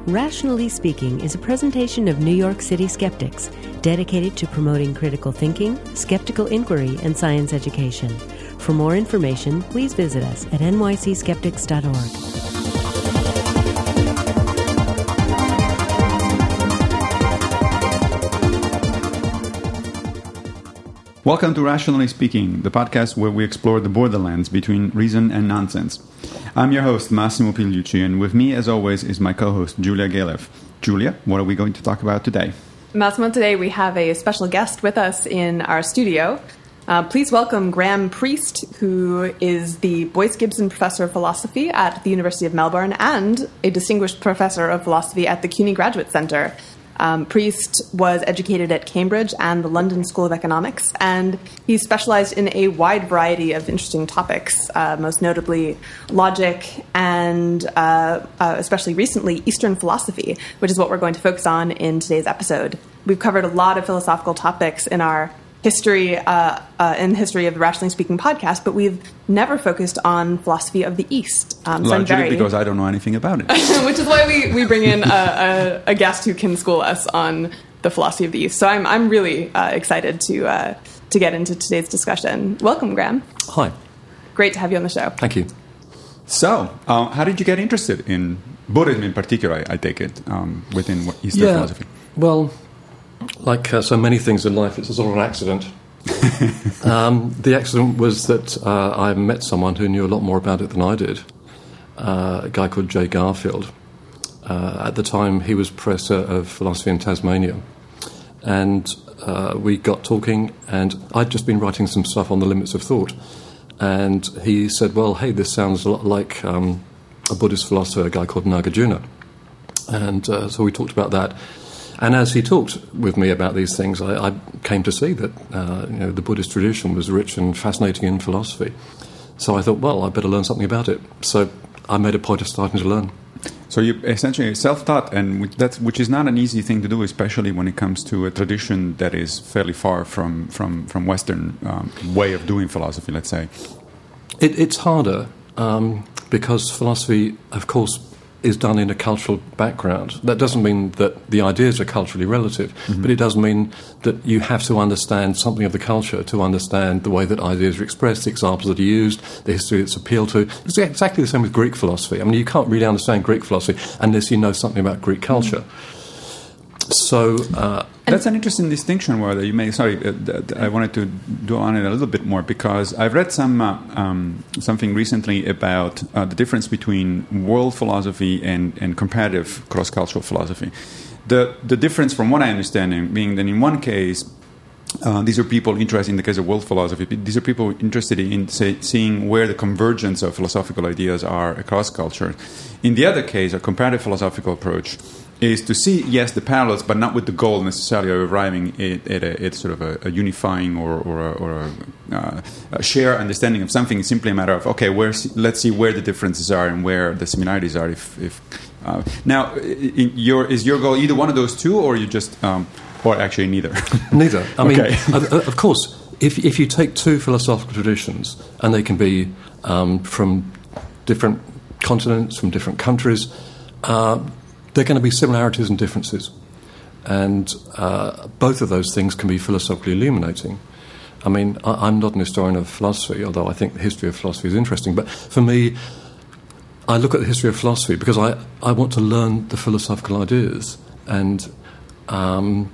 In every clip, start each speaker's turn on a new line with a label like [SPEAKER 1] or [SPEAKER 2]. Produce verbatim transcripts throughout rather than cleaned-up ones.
[SPEAKER 1] Rationally Speaking is a presentation of New York City skeptics, dedicated to promoting critical thinking, skeptical inquiry, and science education. For more information, please visit us at n y c skeptics dot org.
[SPEAKER 2] Welcome to Rationally Speaking, the podcast where we explore the borderlands between reason and nonsense. I'm your host, Massimo Pigliucci, and with me, as always, is my co-host, Julia Galef. Julia, what are we going to talk about today?
[SPEAKER 3] Massimo, today we have a special guest with us in our studio. Uh, please welcome Graham Priest, who is the Boyce Gibson Professor of Philosophy at the University of Melbourne and a Distinguished Professor of Philosophy at the CUNY Graduate Centre. Um, Priest was educated at Cambridge and the London School of Economics, and he specialized in a wide variety of interesting topics, uh, most notably logic and, uh, uh, especially recently, Eastern philosophy, which is what we're going to focus on in today's episode. We've covered a lot of philosophical topics in our history, uh, uh, in the history of the Rationally Speaking podcast, but we've never focused on philosophy of the East.
[SPEAKER 2] Um, so Largely very, because I don't know anything about it.
[SPEAKER 3] Which is why we, we bring in a, a, a guest who can school us on the philosophy of the East. So I'm I'm really uh, excited to uh, to get into today's discussion. Welcome, Graham.
[SPEAKER 4] Hi.
[SPEAKER 3] Great to have you on the show.
[SPEAKER 4] Thank you.
[SPEAKER 2] So, uh, how did you get interested in Buddhism in particular, I, I take it, um, within Eastern
[SPEAKER 4] yeah,
[SPEAKER 2] philosophy?
[SPEAKER 4] Well, like uh, so many things in life, it's a sort of an accident. um, the accident was that uh, I met someone who knew a lot more about it than I did, uh, a guy called Jay Garfield. Uh, at the time, he was Professor of Philosophy in Tasmania. And uh, we got talking, and I'd just been writing some stuff on the limits of thought. And he said, well, hey, this sounds a lot like um, a Buddhist philosopher, a guy called Nagarjuna. And uh, so we talked about that. And as he talked with me about these things, I, I came to see that uh, you know, the Buddhist tradition was rich and fascinating in philosophy. So I thought, well, I better learn something about it. So I made a point of starting to learn.
[SPEAKER 2] So you essentially self-taught, and that's, which is not an easy thing to do, especially when it comes to a tradition that is fairly far from from, from Western um, way of doing philosophy, let's say.
[SPEAKER 4] It, it's harder um, because philosophy, of course, is done in a cultural background. That doesn't mean that the ideas are culturally relative, mm-hmm. but it does mean that you have to understand something of the culture to understand the way that ideas are expressed, the examples that are used, the history that's appealed to. It's exactly the same with Greek philosophy. I mean, you can't really understand Greek philosophy unless you know something about Greek culture. Mm-hmm. So... Uh,
[SPEAKER 2] That's an interesting distinction, whether you may... Sorry, uh, I wanted to dwell on it a little bit more, because I've read some uh, um, something recently about uh, the difference between world philosophy and, and comparative cross-cultural philosophy. The the difference, from what I understand, being that in one case, uh, these are people interested, in the case of world philosophy, these are people interested in, say, seeing where the convergence of philosophical ideas are across culture. In the other case, a comparative philosophical approach is to see, yes, the parallels, but not with the goal necessarily of arriving at, at, a, at sort of a, a unifying or, or, a, or a, uh, a shared understanding of something. It's simply a matter of, okay, where, let's see where the differences are and where the similarities are. If, if uh, Now, in your, is your goal either one of those two, or you just, um, or actually neither?
[SPEAKER 4] Neither. I mean,
[SPEAKER 2] okay.
[SPEAKER 4] of, of course, if, if you take two philosophical traditions, and they can be um, from different continents, from different countries, uh, there are going to be similarities and differences. And uh, both of those things can be philosophically illuminating. I mean, I, I'm not an historian of philosophy, although I think the history of philosophy is interesting. But for me, I look at the history of philosophy because I, I want to learn the philosophical ideas. And um,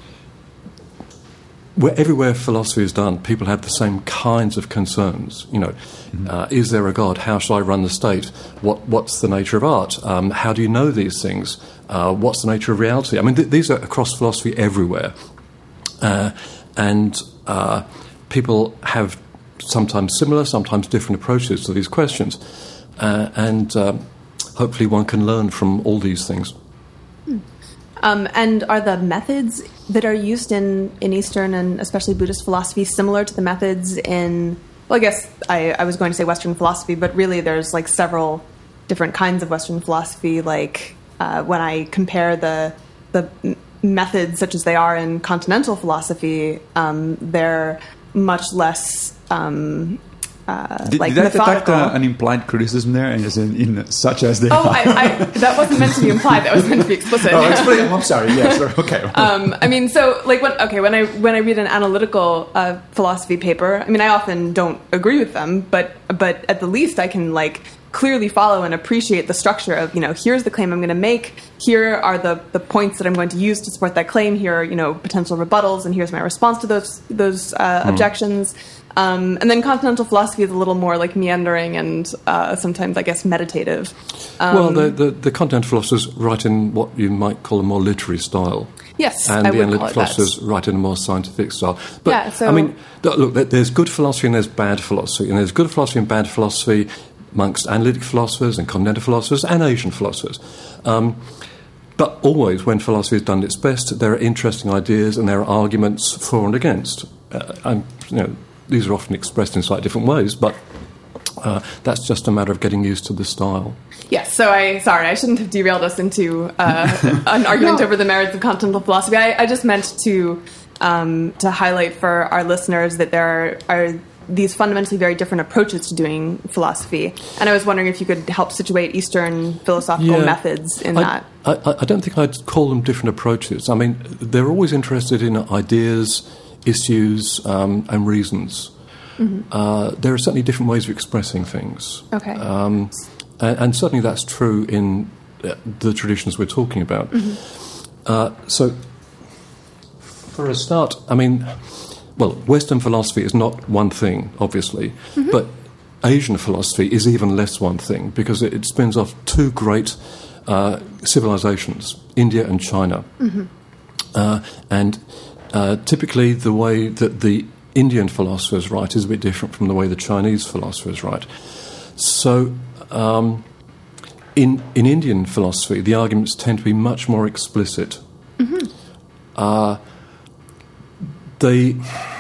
[SPEAKER 4] where, everywhere philosophy is done, people have the same kinds of concerns. You know, mm-hmm. uh, is there a God? How should I run the state? What What's the nature of art? Um, how do you know these things? Uh, what's the nature of reality? I mean, th- these are across philosophy everywhere. Uh, and uh, people have sometimes similar, sometimes different approaches to these questions. Uh, and uh, hopefully one can learn from all these things.
[SPEAKER 3] Hmm. Um, and are the methods that are used in, in Eastern and especially Buddhist philosophy similar to the methods in, well, I guess I, I was going to say Western philosophy, but really there's like several different kinds of Western philosophy. Like uh, when I compare the the methods such as they are in continental philosophy, um, they're much less um, uh,
[SPEAKER 2] did,
[SPEAKER 3] like
[SPEAKER 2] did I detect
[SPEAKER 3] methodical.
[SPEAKER 2] uh, an implied criticism there, and as in, in such as they
[SPEAKER 3] Oh,
[SPEAKER 2] are?
[SPEAKER 3] I, I, that wasn't meant to be implied. That was meant to be explicit.
[SPEAKER 2] Oh, explain. I'm sorry. Yes. Okay.
[SPEAKER 3] Um, I mean, so like when okay, when I when I read an analytical uh, philosophy paper, I mean, I often don't agree with them, but but at the least, I can like clearly follow and appreciate the structure of, you know, here's the claim I'm going to make, here are the, the points that I'm going to use to support that claim, here are, you know, potential rebuttals, and here's my response to those those uh, mm. objections. Um, and then continental philosophy is a little more like meandering and uh, sometimes, I guess, meditative. Um,
[SPEAKER 4] well, the, the, the continental philosophers write in what you might call a more literary style.
[SPEAKER 3] Yes,
[SPEAKER 4] and
[SPEAKER 3] I
[SPEAKER 4] the
[SPEAKER 3] would
[SPEAKER 4] analytic
[SPEAKER 3] call it
[SPEAKER 4] philosophers
[SPEAKER 3] that.
[SPEAKER 4] write in a more scientific style. But,
[SPEAKER 3] yeah, so,
[SPEAKER 4] I mean, look, there's good philosophy and there's bad philosophy. And there's good philosophy and bad philosophy amongst analytic philosophers and continental philosophers and Asian philosophers. Um, but always, when philosophy has done its best, there are interesting ideas and there are arguments for and against. Uh, and, you know, these are often expressed in slightly different ways, but uh, that's just a matter of getting used to the style.
[SPEAKER 3] Yes, so I, sorry, I shouldn't have derailed us into uh, an argument no. over the merits of continental philosophy. I, I just meant to um, to highlight for our listeners that there are, are these fundamentally very different approaches to doing philosophy. And I was wondering if you could help situate Eastern philosophical
[SPEAKER 4] yeah,
[SPEAKER 3] methods in
[SPEAKER 4] I,
[SPEAKER 3] that.
[SPEAKER 4] I, I don't think I'd call them different approaches. I mean, they're always interested in ideas, issues, um, and reasons. Mm-hmm. Uh, there are certainly different ways of expressing things.
[SPEAKER 3] Okay.
[SPEAKER 4] Um, and, and certainly that's true in uh, the traditions we're talking about. Mm-hmm. Uh, so, for a start, I mean, well, Western philosophy is not one thing, obviously, mm-hmm. but Asian philosophy is even less one thing because it, it spins off two great uh, civilizations, India and China. Mm-hmm. Uh, and uh, typically the way that the Indian philosophers write is a bit different from the way the Chinese philosophers write. So, um, in in Indian philosophy, the arguments tend to be much more explicit. Mm-hmm. Uh, they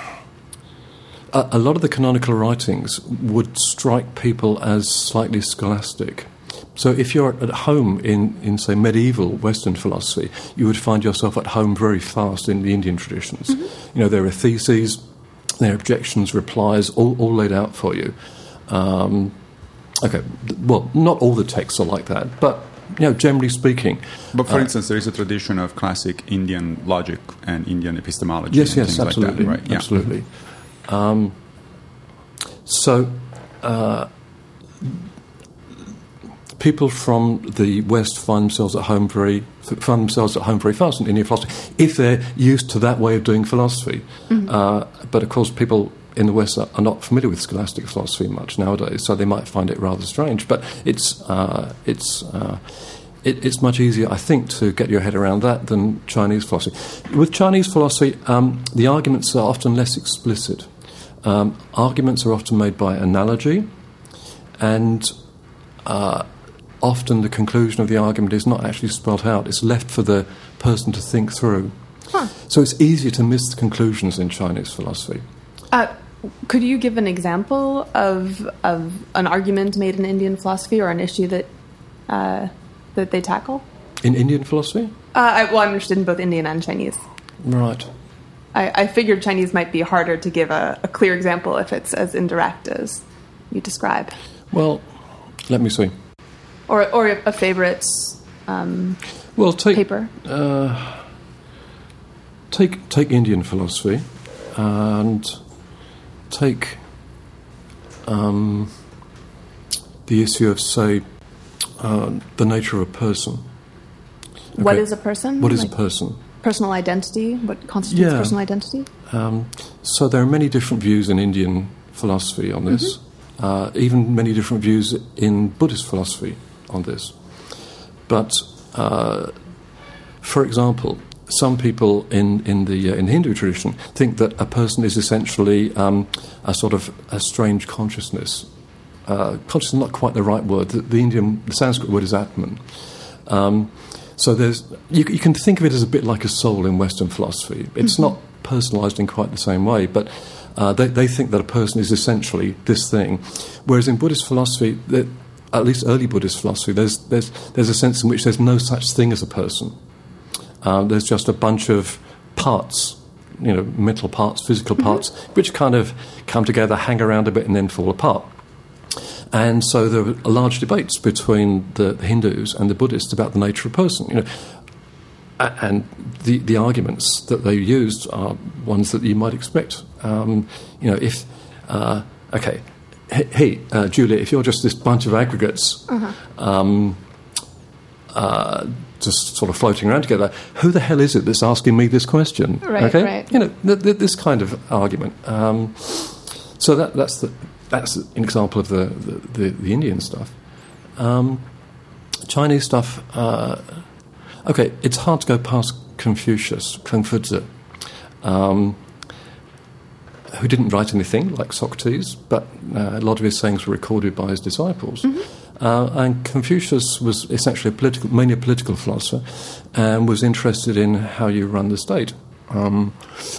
[SPEAKER 4] a, a lot of the canonical writings would strike people as slightly scholastic. So if you're at home in, in, say, medieval Western philosophy, you would find yourself at home very fast in the Indian traditions. Mm-hmm. You know, there are theses, there are objections, replies, all, all laid out for you. Um, okay, well, not all the texts are like that, but, you know, generally speaking...
[SPEAKER 2] But, for
[SPEAKER 4] uh,
[SPEAKER 2] instance, there is a tradition of classic Indian logic and Indian epistemology.
[SPEAKER 4] Yes,
[SPEAKER 2] and
[SPEAKER 4] yes,
[SPEAKER 2] things
[SPEAKER 4] absolutely,
[SPEAKER 2] like that, right? Yeah.
[SPEAKER 4] absolutely. Um, so... Uh, people from the West find themselves at home very find themselves at home very fast in Indian philosophy if they're used to that way of doing philosophy. Mm-hmm. Uh, but of course, people in the West are, are not familiar with scholastic philosophy much nowadays, so they might find it rather strange. But it's uh, it's uh, it, it's much easier, I think, to get your head around that than Chinese philosophy. With Chinese philosophy, um, the arguments are often less explicit. Um, arguments are often made by analogy, and uh, often the conclusion of the argument is not actually spelt out. It's left for the person to think through. Huh. So it's easier to miss the conclusions in Chinese philosophy.
[SPEAKER 3] Uh, could you give an example of of an argument made in Indian philosophy or an issue that uh, that they tackle?
[SPEAKER 4] In Indian philosophy?
[SPEAKER 3] Uh, I, well, I'm interested in both Indian and Chinese.
[SPEAKER 4] Right.
[SPEAKER 3] I, I figured Chinese might be harder to give a, a clear example if it's as indirect as you describe.
[SPEAKER 4] Well, let me see.
[SPEAKER 3] Or, or a favourite um,
[SPEAKER 4] well, take,
[SPEAKER 3] paper?
[SPEAKER 4] Uh, take take Indian philosophy and take um, the issue of, say, uh, the nature of a person. Okay.
[SPEAKER 3] What is a person?
[SPEAKER 4] What is
[SPEAKER 3] like
[SPEAKER 4] a person?
[SPEAKER 3] Personal identity? What constitutes
[SPEAKER 4] yeah.
[SPEAKER 3] personal identity?
[SPEAKER 4] Um, so there are many different views in Indian philosophy on this, mm-hmm. uh, even many different views in Buddhist philosophy on this. But, uh, for example, some people in, in the uh, in Hindu tradition think that a person is essentially um, a sort of a strange consciousness. Uh, consciousness is not quite the right word. The, the Indian, the Sanskrit word is Atman. Um, so there's you, you can think of it as a bit like a soul in Western philosophy. It's mm-hmm. not personalised in quite the same way, but uh, they, they think that a person is essentially this thing. Whereas in Buddhist philosophy, that, at least early Buddhist philosophy, there's there's there's a sense in which there's no such thing as a person. Um, there's just a bunch of parts, you know, mental parts, physical parts, mm-hmm. which kind of come together, hang around a bit, and then fall apart. And so there were large debates between the Hindus and the Buddhists about the nature of a person. You know, and the the arguments that they used are ones that you might expect. Um, you know, if uh, okay, hey, uh, Julia, if you're just this bunch of aggregates. Uh-huh. Um, uh, just sort of floating around together, who the hell is it that's asking me this question?
[SPEAKER 3] Right,
[SPEAKER 4] okay?
[SPEAKER 3] right.
[SPEAKER 4] You know, th- th- this kind of argument. Um, so that, that's the, that's an example of the, the, the, the Indian stuff. Um, Chinese stuff, uh, okay, it's hard to go past Confucius, Confucius, um, who didn't write anything like Socrates, but uh, a lot of his sayings were recorded by his disciples. Mm-hmm. Uh, and Confucius was essentially a political, mainly a political philosopher, and was interested in how you run the state. Um,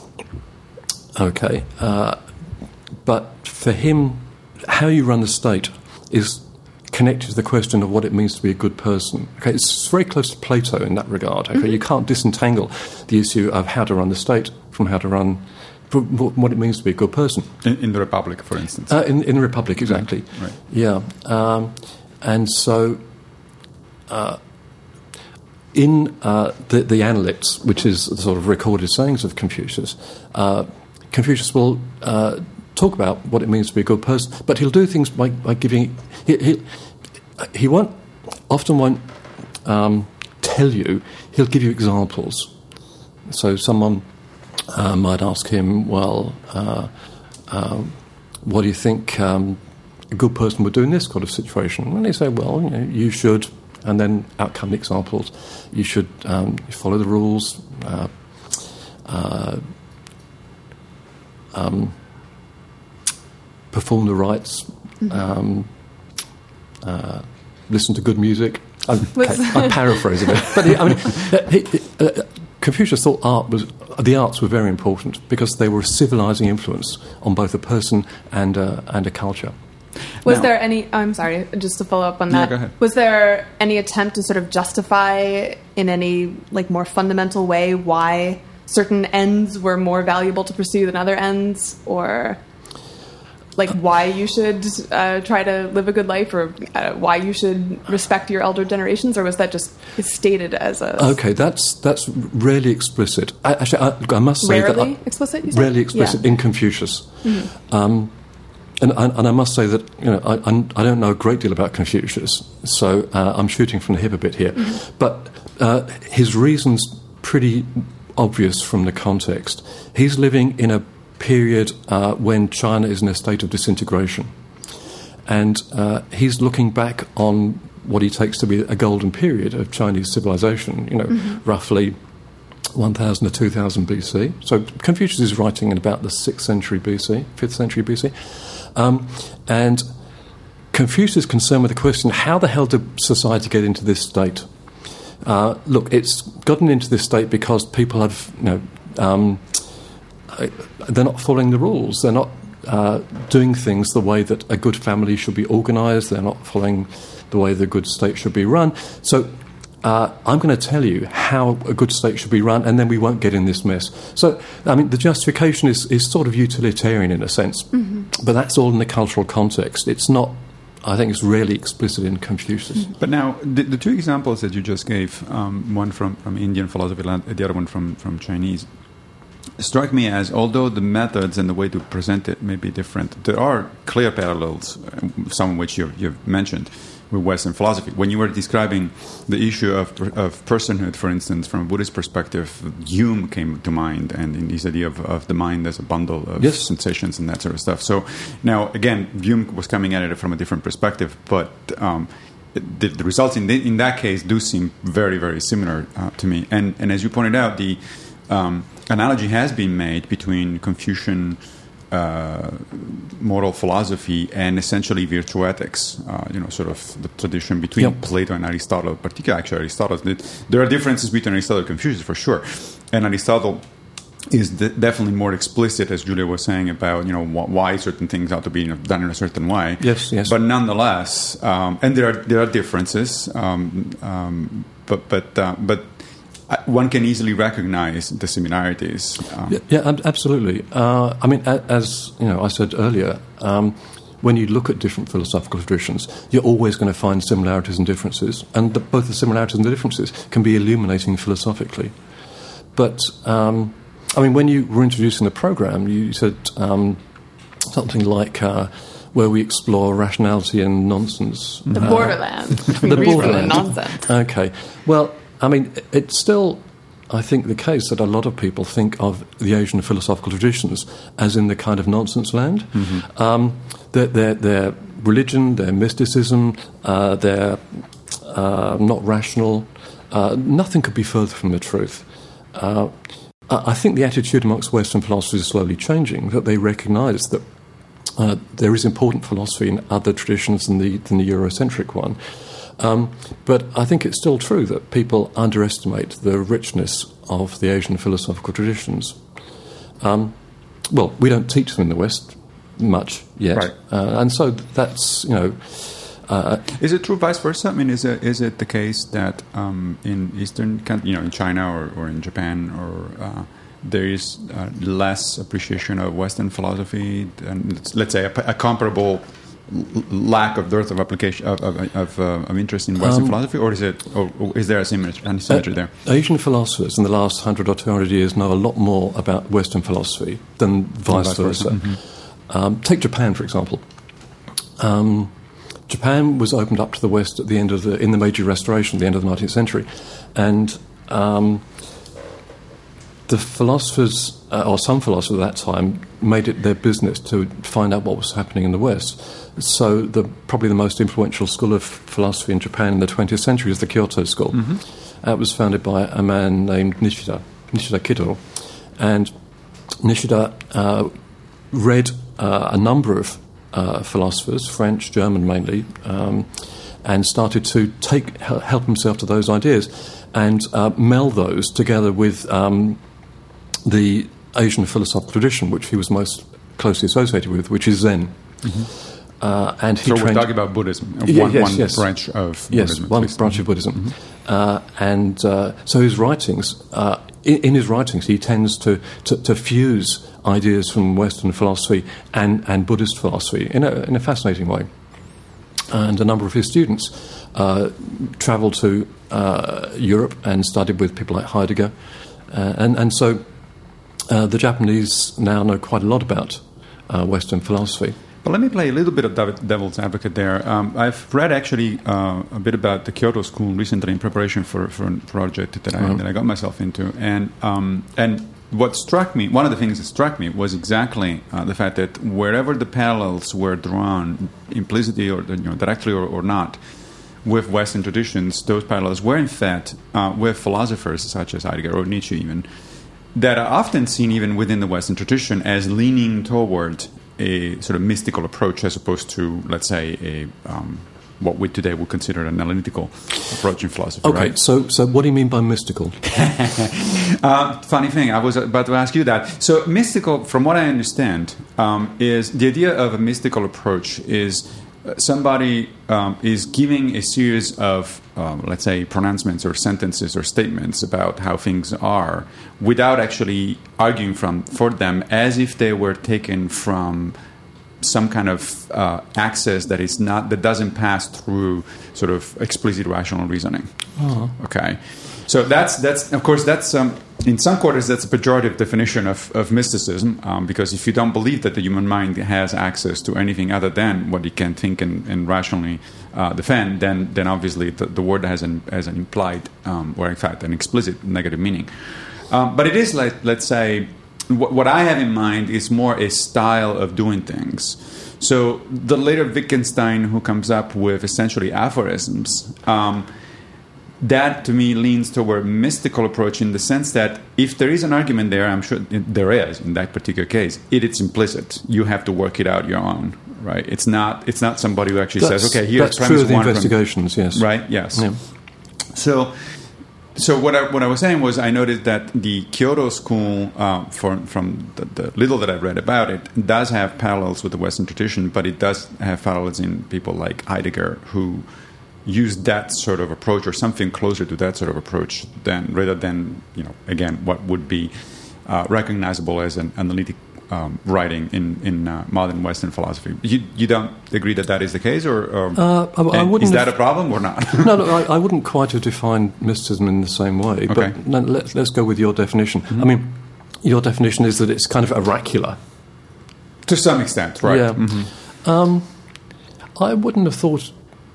[SPEAKER 4] okay, uh, but for him, how you run the state is connected to the question of what it means to be a good person. Okay, it's very close to Plato in that regard. Okay, mm-hmm. You can't disentangle the issue of how to run the state from how to run. What it means to be a good person.
[SPEAKER 2] In, in the Republic, for instance.
[SPEAKER 4] Uh, in, in the Republic, exactly.
[SPEAKER 2] Mm-hmm. Right.
[SPEAKER 4] Yeah. Um, and so, uh, in uh, the, the Analects, which is the sort of recorded sayings of Confucius, uh, Confucius will uh, talk about what it means to be a good person, but he'll do things by, by giving... He, he, he won't, often won't um, tell you, he'll give you examples. So someone... Uh, might ask him, well, uh, uh, what do you think um, a good person would do in this kind of situation? And they say, well, you know, you should, and then out come the examples. You should um, follow the rules, uh, uh, um, perform the rites, mm-hmm. um, uh, listen to good music. I'm, I'm paraphrasing it, but he, I mean, he, he, uh, Confucius thought art was the arts were very important because they were a civilizing influence on both a person and a, and a culture.
[SPEAKER 3] Was
[SPEAKER 2] now,
[SPEAKER 3] there any? Oh, I'm sorry, just to follow up on that.
[SPEAKER 2] Yeah, go ahead.
[SPEAKER 3] Was there any attempt to sort of justify in any like more fundamental way why certain ends were more valuable to pursue than other ends, or like why you should uh, try to live a good life, or uh, why you should respect your elder generations, or was that just stated as a...
[SPEAKER 4] Okay, that's that's really explicit. I, actually, I, I must say
[SPEAKER 3] rarely
[SPEAKER 4] that... Rarely
[SPEAKER 3] explicit, you said?
[SPEAKER 4] Rarely explicit
[SPEAKER 3] yeah.
[SPEAKER 4] in Confucius.
[SPEAKER 3] Mm-hmm.
[SPEAKER 4] Um, and, and I must say that, you know, I, I don't know a great deal about Confucius, so uh, I'm shooting from the hip a bit here. Mm-hmm. But uh, his reason's pretty obvious from the context. He's living in a period uh, when China is in a state of disintegration. And uh, he's looking back on what he takes to be a golden period of Chinese civilization, you know, mm-hmm. roughly one thousand to two thousand B C. So Confucius is writing in about the sixth century B C, fifth century B C. Um, and Confucius is concerned with the question, how the hell did society get into this state? Uh, look, it's gotten into this state because people have, you know, um, they're not following the rules. They're not uh, doing things the way that a good family should be organised. They're not following the way the good state should be run. So uh, I'm going to tell you how a good state should be run, and then we won't get in this mess. So, I mean, the justification is, is sort of utilitarian in a sense, mm-hmm. but that's all in the cultural context. It's not, I think it's rarely explicit in Confucius.
[SPEAKER 2] But now, the, the two examples that you just gave, um, one from, from Indian philosophy, the other one from, from Chinese, strike me as, although the methods and the way to present it may be different, there are clear parallels, some of which you've, you've mentioned, with Western philosophy. When you were describing the issue of, of personhood, for instance, from a Buddhist perspective, Hume came to mind, and in this idea of, of the mind as a bundle of
[SPEAKER 4] yes.
[SPEAKER 2] sensations and that sort of stuff. So now, again, Hume was coming at it from a different perspective, but um, the, the results in, the, in that case do seem very, very similar uh, to me. And, and as you pointed out, the um, analogy has been made between Confucian uh, moral philosophy and essentially virtue ethics, uh, you know, sort of the tradition between yep. Plato and Aristotle, particularly actually Aristotle. There are differences between Aristotle and Confucius for sure. And Aristotle is de- definitely more explicit, as Julia was saying, about, you know, wh- why certain things ought to be, you know, done in a certain way.
[SPEAKER 4] Yes, yes.
[SPEAKER 2] But nonetheless, um, and there are there are differences, um, um, but but uh, but one can easily recognize the similarities. Um,
[SPEAKER 4] yeah, yeah ab- absolutely. Uh, I mean, a- as you know, I said earlier, um, when you look at different philosophical traditions, you're always going to find similarities and differences, and the, both the similarities and the differences can be illuminating philosophically. But um, I mean, when you were introducing the program, you said um, something like. Uh, where we explore rationality and nonsense.
[SPEAKER 3] The
[SPEAKER 4] uh,
[SPEAKER 3] borderland.
[SPEAKER 4] The borderland.
[SPEAKER 3] Nonsense.
[SPEAKER 4] Okay. Well, I mean, it's still, I think, the case that a lot of people think of the Asian philosophical traditions as in the kind of nonsense land. Mm-hmm. Um, their, their, their religion, their mysticism, uh, their uh, not rational, uh, nothing could be further from the truth. Uh, I think the attitude amongst Western philosophers is slowly changing, that they recognise that Uh, there is important philosophy in other traditions than the, than the Eurocentric one. Um, but I think it's still true that people underestimate the richness of the Asian philosophical traditions. Um, well, we don't teach them in the West much yet.
[SPEAKER 2] Right.
[SPEAKER 4] Uh, and so that's, you know... Uh,
[SPEAKER 2] is it true vice versa? I mean, is it, is it the case that um, in Eastern, you know, in China or, or in Japan or... Uh, there is uh, less appreciation of Western philosophy, and let's, let's say a, a comparable l- lack of dearth of application of of, of, uh, of interest in Western um, philosophy, or is it, or, or is there a symmetry, an asymmetry uh, there?
[SPEAKER 4] Asian philosophers in the last hundred or two hundred years know a lot more about Western philosophy than vice, vice versa. versa. Mm-hmm. Um, take Japan, for example. Um, Japan was opened up to the West at the end of the in the Meiji Restoration, at the end of the nineteenth century, and um, the philosophers, uh, or some philosophers at that time, made it their business to find out what was happening in the West. So the, probably the most influential school of philosophy in Japan in the twentieth century is the Kyoto School. Mm-hmm. Uh, it was founded by a man named Nishida, Nishida Kitaro. And Nishida uh, read uh, a number of uh, philosophers, French, German mainly, um, and started to take help himself to those ideas and uh, meld those together with... Um, the Asian philosophical tradition, which he was most closely associated with, which is Zen. Mm-hmm. Uh, and he
[SPEAKER 2] so
[SPEAKER 4] trained,
[SPEAKER 2] we're talking about Buddhism,
[SPEAKER 4] yeah,
[SPEAKER 2] one,
[SPEAKER 4] yes,
[SPEAKER 2] one
[SPEAKER 4] yes.
[SPEAKER 2] branch of
[SPEAKER 4] yes,
[SPEAKER 2] Buddhism.
[SPEAKER 4] Yes, one
[SPEAKER 2] least.
[SPEAKER 4] branch of Buddhism. Mm-hmm. Uh, and uh, so his writings, uh, in, in his writings, he tends to, to, to fuse ideas from Western philosophy and, and Buddhist philosophy in a, in a fascinating way. And a number of his students uh, travelled to uh, Europe and studied with people like Heidegger. Uh, and, and so... Uh, the Japanese now know quite a lot about uh, Western philosophy.
[SPEAKER 2] But let me play a little bit of devil's advocate there. Um, I've read actually uh, a bit about the Kyoto School recently in preparation for, for a project that I, mm-hmm. that I got myself into. And um, and what struck me, one of the things that struck me was exactly uh, the fact that wherever the parallels were drawn, implicitly or you know, directly or, or not, with Western traditions, those parallels were in fact uh, with philosophers such as Heidegger or Nietzsche even, that are often seen even within the Western tradition as leaning toward a sort of mystical approach as opposed to, let's say, a um, what we today would consider an analytical approach in philosophy.
[SPEAKER 4] Okay,
[SPEAKER 2] right?
[SPEAKER 4] so so what do you mean by mystical?
[SPEAKER 2] uh, funny thing, I was about to ask you that. So mystical, from what I understand, um, is the idea of a mystical approach is somebody um, is giving a series of, um, let's say, pronouncements or sentences or statements about how things are without actually arguing from for them as if they were taken from some kind of uh, access that is not that doesn't pass through sort of explicit rational reasoning. Uh-huh. Okay, so that's that's of course that's um, in some quarters that's a pejorative definition of, of mysticism um, because if you don't believe that the human mind has access to anything other than what it can think and, and rationally uh, defend, then then obviously the, the word has an has an implied um, or in fact an explicit negative meaning. Um, but it is like let's say. What I have in mind is more a style of doing things. So the later Wittgenstein who comes up with essentially aphorisms, um, that to me leans toward mystical approach in the sense that if there is an argument there, I'm sure there is in that particular case, it is implicit. You have to work it out your own, right? It's not it's not somebody who actually
[SPEAKER 4] that's,
[SPEAKER 2] says, okay, here's
[SPEAKER 4] that's
[SPEAKER 2] premise
[SPEAKER 4] true of the
[SPEAKER 2] one
[SPEAKER 4] investigations,
[SPEAKER 2] from,
[SPEAKER 4] yes.
[SPEAKER 2] Right, yes.
[SPEAKER 4] Yeah.
[SPEAKER 2] So... So what I, what I was saying was I noticed that the Kyoto School, uh, for, from the, the little that I've read about it, does have parallels with the Western tradition, but it does have parallels in people like Heidegger, who use that sort of approach or something closer to that sort of approach than rather than, you know, again, what would be uh, recognizable as an analytic um, writing in, in uh, modern Western philosophy. You, you don't agree that that is the case? or, or
[SPEAKER 4] uh, I, I wouldn't
[SPEAKER 2] Is that
[SPEAKER 4] have,
[SPEAKER 2] a problem or not?
[SPEAKER 4] no, no, I, I wouldn't quite have defined mysticism in the same way.
[SPEAKER 2] Okay.
[SPEAKER 4] But no, let's, let's go with your definition. Mm-hmm. I mean, your definition is that it's kind of oracular.
[SPEAKER 2] To some extent, right.
[SPEAKER 4] Yeah.
[SPEAKER 2] Mm-hmm.
[SPEAKER 4] Um, I wouldn't have thought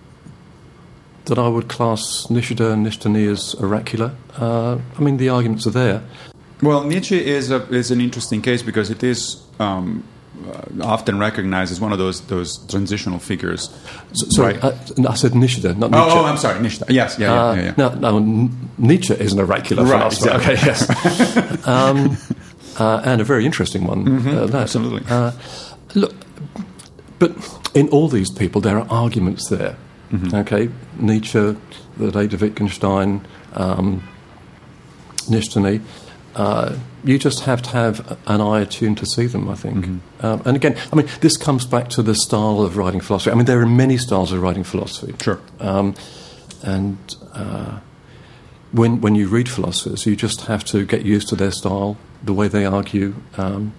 [SPEAKER 4] that I would class Nishida and Nishtani as oracular. Uh, I mean, the arguments are there.
[SPEAKER 2] Well, Nietzsche is a, is an interesting case because it is um, uh, often recognized as one of those those transitional figures.
[SPEAKER 4] S- sorry,
[SPEAKER 2] right?
[SPEAKER 4] I, I said Nishida, not Nietzsche.
[SPEAKER 2] Oh, oh, I'm sorry, Nietzsche. Yes, yeah, yeah,
[SPEAKER 4] Uh,
[SPEAKER 2] yeah, yeah.
[SPEAKER 4] No, no, N- Nietzsche is an oracular
[SPEAKER 2] Right,
[SPEAKER 4] philosopher.
[SPEAKER 2] exactly.
[SPEAKER 4] Okay, yes. um, uh, and a very interesting one.
[SPEAKER 2] Mm-hmm,
[SPEAKER 4] uh, that.
[SPEAKER 2] absolutely.
[SPEAKER 4] Uh, look, but in all these people, there are arguments there. Mm-hmm. Okay, Nietzsche, the late Wittgenstein, um, Nishtani. Uh, you just have to have an eye attuned to see them, I think. Mm-hmm. Um, and again, I mean, this comes back to the style of writing philosophy. I mean, there are many styles of writing philosophy.
[SPEAKER 2] Sure.
[SPEAKER 4] Um, and uh, when when you read philosophers, you just have to get used to their style, the way they argue. Um,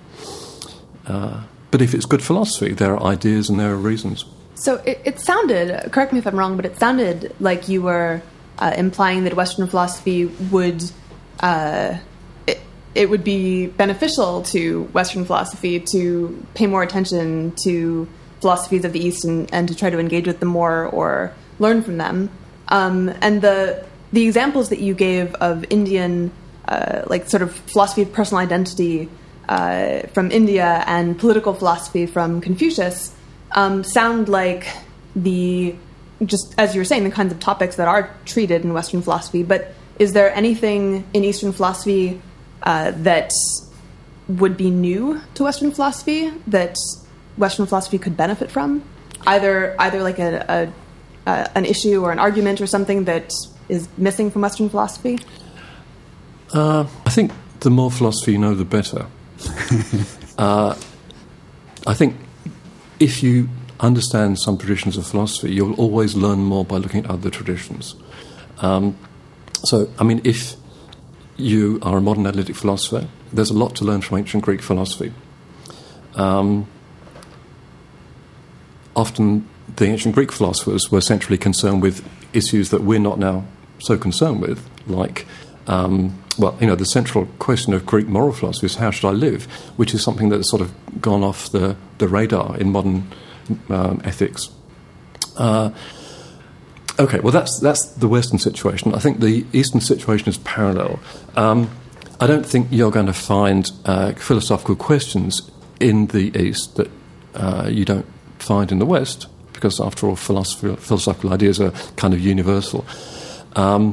[SPEAKER 4] uh, but if it's good philosophy, there are ideas and there are reasons.
[SPEAKER 3] So it, it sounded, correct me if I'm wrong, but it sounded like you were uh, implying that Western philosophy would... Uh, it would be beneficial to Western philosophy to pay more attention to philosophies of the East and, and to try to engage with them more or learn from them. Um, and the the examples that you gave of Indian, uh, like sort of philosophy of personal identity uh, from India and political philosophy from Confucius um, sound like the, just as you were saying, the kinds of topics that are treated in Western philosophy. But is there anything in Eastern philosophy Uh, that would be new to Western philosophy that Western philosophy could benefit from, either either like a, a uh, an issue or an argument or something that is missing from Western philosophy?
[SPEAKER 4] Uh, I think the more philosophy you know, the better. uh, I think if you understand some traditions of philosophy, you'll always learn more by looking at other traditions. Um, so, I mean, if you are a modern analytic philosopher, there's a lot to learn from ancient Greek philosophy. Um, often the ancient Greek philosophers were centrally concerned with issues that we're not now so concerned with, like, um, well, you know, the central question of Greek moral philosophy is how should I live, which is something that's sort of gone off the, the radar in modern um, ethics. Uh, Okay, well, that's that's the Western situation. I think the Eastern situation is parallel. Um, I don't think you're going to find uh, philosophical questions in the East that uh, you don't find in the West, because, after all, philosophy, philosophical ideas are kind of universal. Um,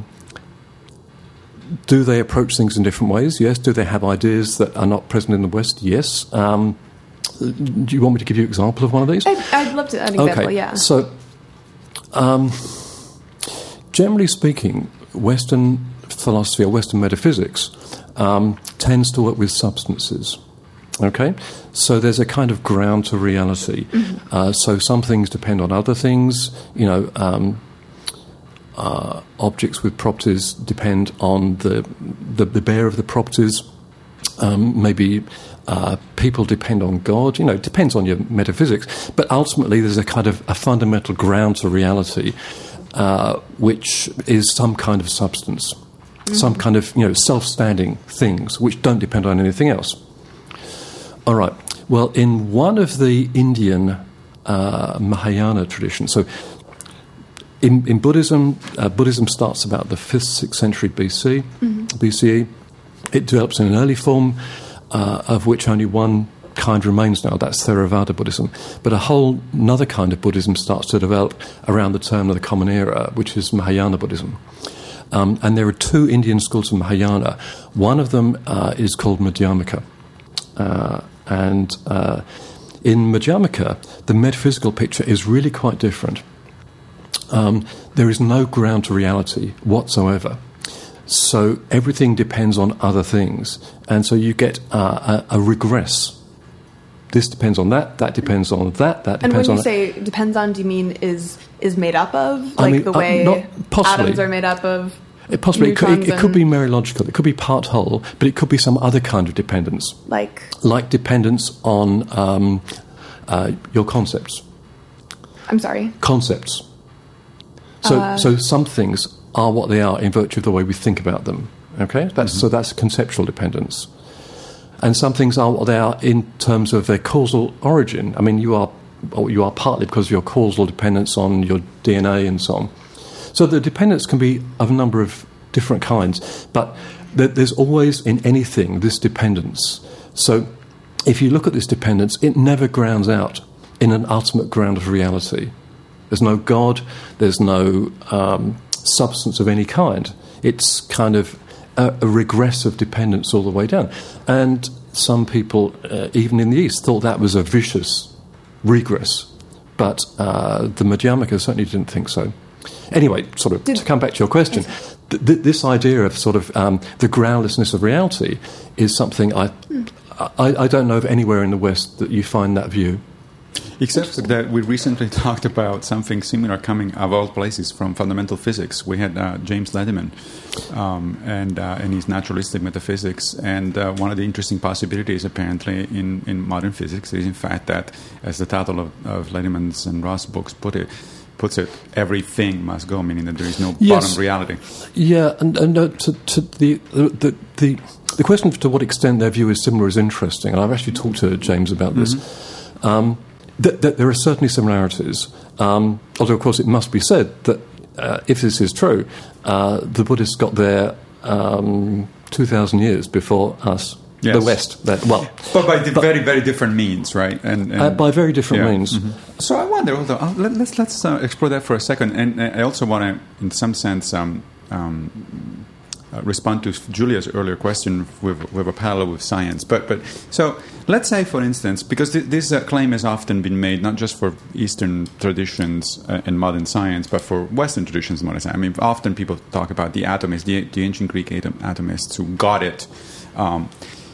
[SPEAKER 4] do they approach things in different ways? Yes. Do they have ideas that are not present in the West? Yes. Um, do you want me to give you an example of one of these?
[SPEAKER 3] I'd, I'd love to. An example,
[SPEAKER 4] okay.
[SPEAKER 3] Yeah.
[SPEAKER 4] So. Um, Generally speaking, Western philosophy or Western metaphysics um, tends to work with substances. Okay? So there's a kind of ground to reality. Mm-hmm. Uh, so some things depend on other things. You know, um, uh, objects with properties depend on the, the, the bearer of the properties. Um, maybe uh, people depend on God. You know, it depends on your metaphysics. But ultimately, there's a kind of a fundamental ground to reality, Uh, which is some kind of substance, mm-hmm. some kind of, you know, self-standing things which don't depend on anything else. All right. Well, in one of the Indian uh, Mahayana traditions, so in, in Buddhism, uh, Buddhism starts about the fifth, sixth century B C, mm-hmm. B C E. It develops in an early form, uh, of which only one kind remains now. That's Theravada Buddhism. But a whole another kind of Buddhism starts to develop around the turn of the Common Era, which is Mahayana Buddhism. Um, and there are two Indian schools of Mahayana. One of them uh, is called Madhyamaka. Uh, and uh, in Madhyamaka, the metaphysical picture is really quite different. Um, there is no ground to reality whatsoever. So everything depends on other things. And so you get uh, a, a regress. This depends on that, that depends on that, that
[SPEAKER 3] and
[SPEAKER 4] depends on...
[SPEAKER 3] And when you say depends on, do you mean is is made up of,
[SPEAKER 4] I
[SPEAKER 3] like
[SPEAKER 4] mean,
[SPEAKER 3] the
[SPEAKER 4] uh,
[SPEAKER 3] way
[SPEAKER 4] not- possibly.
[SPEAKER 3] atoms are made up of.
[SPEAKER 4] It possibly it could, it, it could
[SPEAKER 3] neutrons
[SPEAKER 4] be mereological. It could be part whole, but it could be some other kind of dependence,
[SPEAKER 3] like
[SPEAKER 4] like dependence on um, uh, your concepts.
[SPEAKER 3] I'm sorry.
[SPEAKER 4] Concepts. So,
[SPEAKER 3] Uh,
[SPEAKER 4] so some things are what they are in virtue of the way we think about them. Okay, that's
[SPEAKER 2] Mm-hmm.
[SPEAKER 4] so that's conceptual dependence, and some things are what they are in terms of their causal origin. I mean, you are or you are partly because of your causal dependence on your D N A and so on. So the dependence can be of a number of different kinds, but th- there's always in anything this dependence. So if you look at this dependence, it never grounds out in an ultimate ground of reality. There's no God, there's no um, substance of any kind. It's kind of a, a regressive dependence all the way down. And some people, uh, even in the East, thought that was a vicious regress. But uh, the Madhyamaka certainly didn't think so. Anyway, sort of
[SPEAKER 3] Did-
[SPEAKER 4] to come back to your question, th- th- this idea of sort of um, the groundlessness of reality is something I, I, I don't know of anywhere in the West that you find that view.
[SPEAKER 2] Except that we recently talked about something similar coming, of all places, from fundamental physics. We had uh, James Lederman um, and, uh, and his naturalistic metaphysics. And uh, one of the interesting possibilities, apparently, in, in modern physics is, in fact, that, as the title of, of Lederman's and Ross' books put it, puts it, everything must go, meaning that there is no
[SPEAKER 4] Yes.
[SPEAKER 2] bottom reality.
[SPEAKER 4] Yeah, and, and uh, to, to the, the the the question to what extent their view is similar is interesting, and I've actually talked to James about this.
[SPEAKER 2] Mm-hmm.
[SPEAKER 4] Um, that, that there are certainly similarities, um, although of course it must be said that uh, if this is true, uh, the Buddhists got there um, two thousand years before us,
[SPEAKER 2] Yes.
[SPEAKER 4] the West. That, well,
[SPEAKER 2] But by di- very, very different means, right? And, and
[SPEAKER 4] uh, by very different
[SPEAKER 2] yeah.
[SPEAKER 4] means.
[SPEAKER 2] Mhm. So I wonder, although, uh, let, let's let's uh, explore that for a second, and uh, I also want to, in some sense, um, um, uh, respond to Julia's earlier question with, with a parallel with science. But but so let's say, for instance, because th- this uh, claim has often been made not just for Eastern traditions uh, and modern science, but for Western traditions and modern science. I mean, often people talk about the atomists, the, the ancient Greek atom, atomists who got it. Um,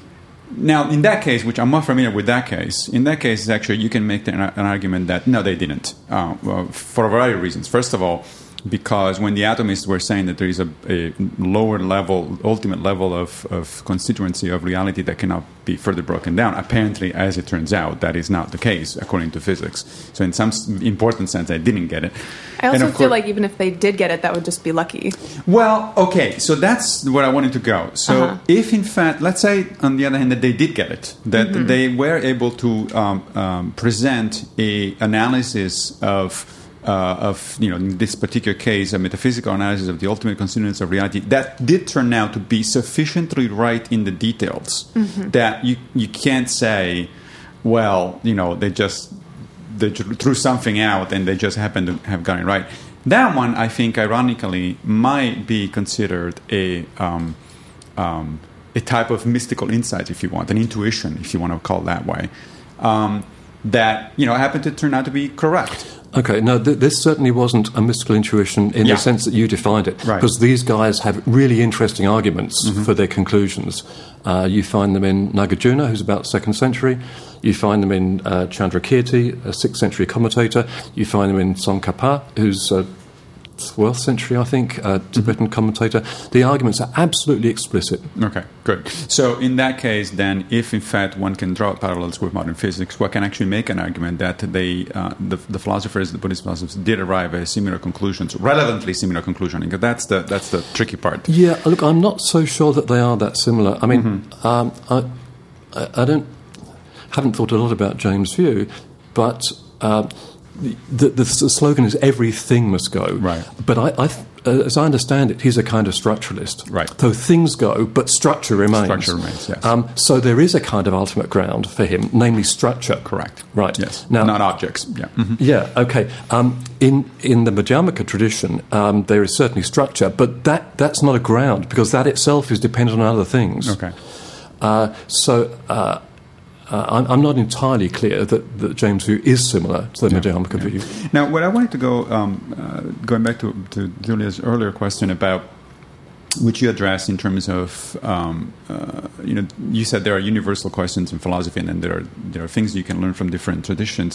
[SPEAKER 2] Now, in that case, which I'm more familiar with that case, in that case, actually, you can make the, an argument that, no, they didn't, uh, well, for a variety of reasons. First of all, because when the atomists were saying that there is a, a lower level, ultimate level of, of constituency of reality that cannot be further broken down, apparently, as it turns out, that is not the case, according to physics. So in some s- important sense, they didn't get it.
[SPEAKER 3] I also
[SPEAKER 2] And of
[SPEAKER 3] feel
[SPEAKER 2] course-
[SPEAKER 3] like even if they did get it, that would just be lucky.
[SPEAKER 2] Well, okay, so that's where I wanted to go. So,
[SPEAKER 3] Uh-huh.
[SPEAKER 2] if in fact, let's say, on the other hand, that they did get it, that
[SPEAKER 3] Mm-hmm.
[SPEAKER 2] they were able to um, um, present a analysis of, uh, of you know, in this particular case, a metaphysical analysis of the ultimate constituents of reality that did turn out to be sufficiently right in the details
[SPEAKER 3] Mm-hmm.
[SPEAKER 2] that you you can't say, well, you know, they just they ju- threw something out and they just happened to have gotten it right. That one, I think, ironically, might be considered a um, um, a type of mystical insight, if you want, an intuition, if you want to call it that way, um, that you know happened to turn out to be correct.
[SPEAKER 4] Okay, no, th- this certainly wasn't a mystical intuition in
[SPEAKER 2] Yeah.
[SPEAKER 4] the sense that you defined it.
[SPEAKER 2] Right.
[SPEAKER 4] Because these guys have really interesting arguments for their conclusions. Uh, you find them in Nagarjuna, who's about second century. You find them in uh, Chandrakirti, a sixth century commentator. You find them in Tsongkhapa, who's a twelfth century, I think, uh, Tibetan commentator. The arguments are absolutely explicit.
[SPEAKER 2] Okay, good. So in that case, then, if in fact one can draw parallels with modern physics, one can actually make an argument that they, uh, the, the philosophers, the Buddhist philosophers, did arrive at similar conclusions, relevantly similar conclusions. Because that's the that's the tricky part.
[SPEAKER 4] Yeah, look, I'm not so sure that they are that similar. I mean,
[SPEAKER 2] Mm-hmm.
[SPEAKER 4] um, I, I, I don't haven't thought a lot about James' view, but uh, the, the, the slogan is "everything must go."
[SPEAKER 2] Right.
[SPEAKER 4] But I, I, uh, as I understand it, he's a kind of structuralist.
[SPEAKER 2] Right.
[SPEAKER 4] So things go, but structure remains.
[SPEAKER 2] Structure remains, yes.
[SPEAKER 4] Um, so there is a kind of ultimate ground for him, namely structure.
[SPEAKER 2] Correct.
[SPEAKER 4] Right.
[SPEAKER 2] Yes.
[SPEAKER 4] Now,
[SPEAKER 2] not objects. Yeah. Mhm.
[SPEAKER 4] yeah, okay. Um, in in the Madhyamaka tradition, um, there is certainly structure, but that, that's not a ground because that itself is dependent on other things.
[SPEAKER 2] Okay.
[SPEAKER 4] Uh, so uh, uh, I'm, I'm not entirely clear that, that James' view is similar to the
[SPEAKER 2] Yeah,
[SPEAKER 4] Madhyamaka
[SPEAKER 2] yeah.
[SPEAKER 4] view.
[SPEAKER 2] Now, what I wanted to go, um, uh, going back to, to Julia's earlier question about, which you addressed in terms of, um, uh, you know, you said there are universal questions in philosophy, and then there are there are things you can learn from different traditions.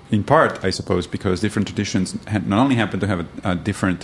[SPEAKER 2] in part, I suppose, because different traditions ha- not only happen to have a, a different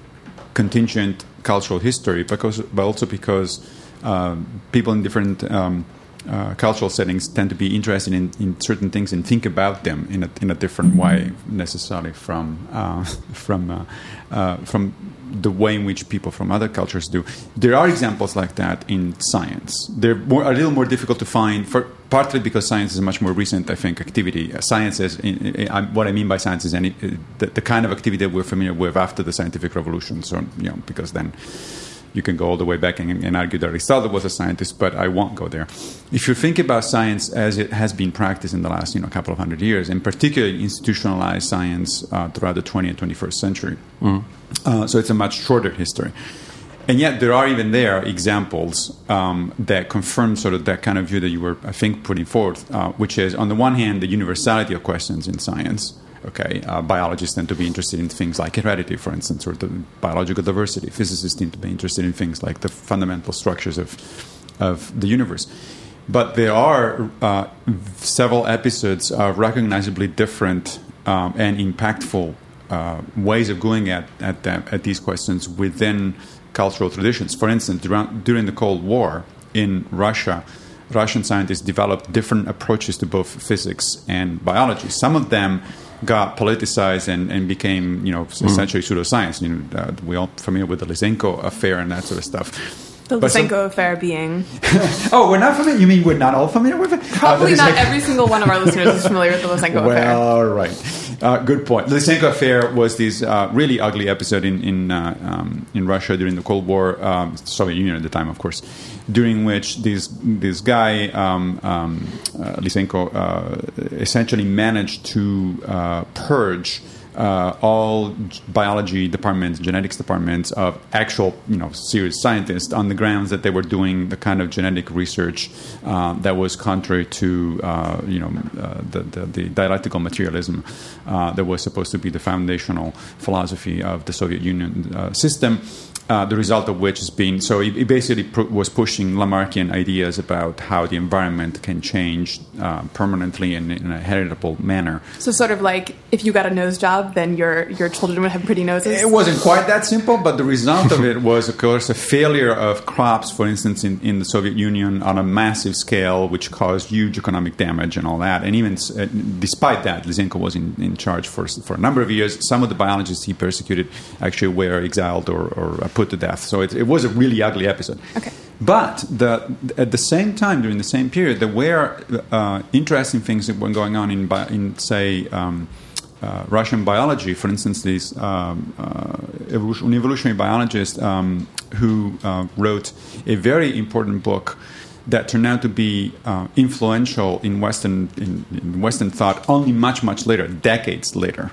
[SPEAKER 2] contingent cultural history, because, but also because uh, people in different um, uh, cultural settings tend to be interested in, in certain things and think about them in a, in a different way, necessarily from uh, from uh, uh, from the way in which people from other cultures do. There are examples like that in science. They're more, a little more difficult to find, for, partly because science is a much more recent, I think, activity. Uh, science is, in, in, in, what I mean by science is any, uh, the, the kind of activity that we're familiar with after the scientific revolution. So, you know, because then you can go all the way back and, and argue that Aristotle was a scientist, but I won't go there. If you think about science as it has been practiced in the last, you know, couple of hundred years, and particularly institutionalized science uh, throughout the twentieth and twenty-first century, mm. uh, so it's a much shorter history. And yet there are even there examples um, that confirm sort of that kind of view that you were, I think, putting forth, uh, which is, on the one hand, the universality of questions in science. Okay, uh, biologists tend to be interested in things like heredity, for instance, or the biological diversity. Physicists tend to be interested in things like the fundamental structures of of the universe. But there are uh, several episodes of recognizably different um, and impactful uh, ways of going at at, them, at these questions within cultural traditions. For instance, during, during the Cold War in Russia, Russian scientists developed different approaches to both physics and biology. Some of them got politicized and, and became, you know, essentially mm. pseudoscience. You know, uh, we're all familiar with the Lysenko affair and that sort of stuff.
[SPEAKER 3] The but Lysenko some, affair being...
[SPEAKER 2] oh, we're not familiar? You mean we're not all familiar with it?
[SPEAKER 3] Probably
[SPEAKER 2] uh,
[SPEAKER 3] not every single one of our listeners is familiar with the Lysenko
[SPEAKER 2] well,
[SPEAKER 3] affair.
[SPEAKER 2] Well, all right. Uh, good point. The Lysenko affair was this uh, really ugly episode in in, uh, um, in Russia during the Cold War, um, Soviet Union at the time, of course, during which this this guy, um, um, uh, Lysenko, uh, essentially managed to uh, purge Uh, all biology departments, genetics departments of actual, you know, serious scientists on the grounds that they were doing the kind of genetic research uh, that was contrary to, uh, you know, uh, the, the, the dialectical materialism uh, that was supposed to be the foundational philosophy of the Soviet Union uh, system. Uh, the result of which has been, so he, he basically pr- was pushing Lamarckian ideas about how the environment can change uh, permanently in, in a heritable manner.
[SPEAKER 3] So sort of like, if you got a nose job, then your your children would have pretty noses?
[SPEAKER 2] It wasn't quite that simple, but the result of it was, of course, a failure of crops, for instance, in, in the Soviet Union on a massive scale, which caused huge economic damage and all that. And even uh, despite that, Lysenko was in, in charge for, for a number of years. Some of the biologists he persecuted actually were exiled or, or put to death. So it, it was a really ugly episode.
[SPEAKER 3] Okay.
[SPEAKER 2] But the, at the same time, during the same period, there were uh, interesting things that were going on in, in say, um, uh, Russian biology. For instance, this um, uh, evolution, evolutionary biologist um, who uh, wrote a very important book that turned out to be uh, influential in Western in, in Western thought only much, much later, decades later.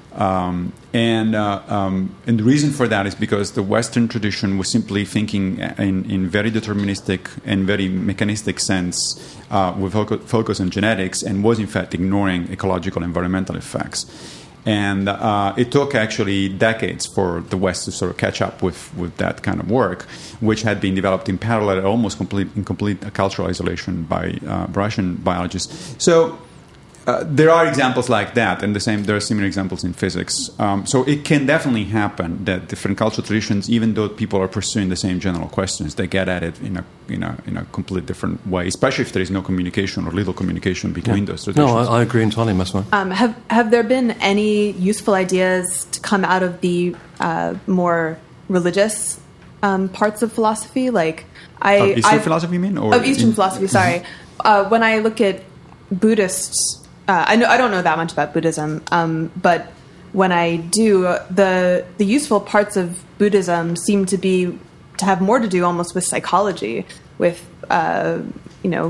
[SPEAKER 2] Um, and uh, um, and the reason for that is because the Western tradition was simply thinking in, in very deterministic and very mechanistic sense uh, with focus on genetics, and was in fact ignoring ecological and environmental effects. And uh, it took actually decades for the West to sort of catch up with, with that kind of work, which had been developed in parallel, almost complete in complete cultural isolation by uh, Russian biologists. So. Uh, there are examples like that, and the same. There are similar examples in physics. Um, so it can definitely happen that different cultural traditions, even though people are pursuing the same general questions, they get at it in a in a in a complete different way. Especially if there is no communication or little communication between yeah. those traditions.
[SPEAKER 4] No, I, I agree entirely, Massimo.
[SPEAKER 3] Um, have have there been any useful ideas to come out of the uh, more religious um, parts of philosophy? Like I,
[SPEAKER 2] of Eastern
[SPEAKER 3] I've,
[SPEAKER 2] philosophy, you mean? Or
[SPEAKER 3] of Eastern in, philosophy. Sorry. uh, when I look at Buddhists. Uh, I know I don't know that much about Buddhism, um, but when I do, the the useful parts of Buddhism seem to be to have more to do almost with psychology, with uh, you know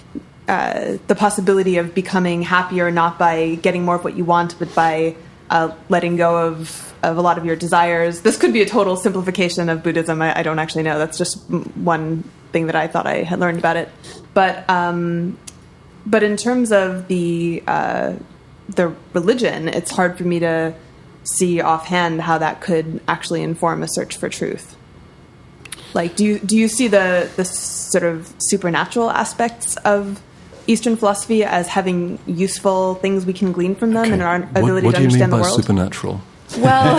[SPEAKER 3] uh, the possibility of becoming happier not by getting more of what you want, but by uh, letting go of of a lot of your desires. This could be a total simplification of Buddhism. I, I don't actually know. That's just one thing that I thought I had learned about it, but. Um, But in terms of the uh, the religion, it's hard for me to see offhand how that could actually inform a search for truth. Like, do you do you see the the sort of supernatural aspects of Eastern philosophy as having useful things we can glean from them
[SPEAKER 4] Okay.
[SPEAKER 3] and our
[SPEAKER 4] What,
[SPEAKER 3] ability
[SPEAKER 4] what
[SPEAKER 3] to
[SPEAKER 4] do you mean
[SPEAKER 3] understand the
[SPEAKER 4] by
[SPEAKER 3] world.
[SPEAKER 4] supernatural?
[SPEAKER 3] Well,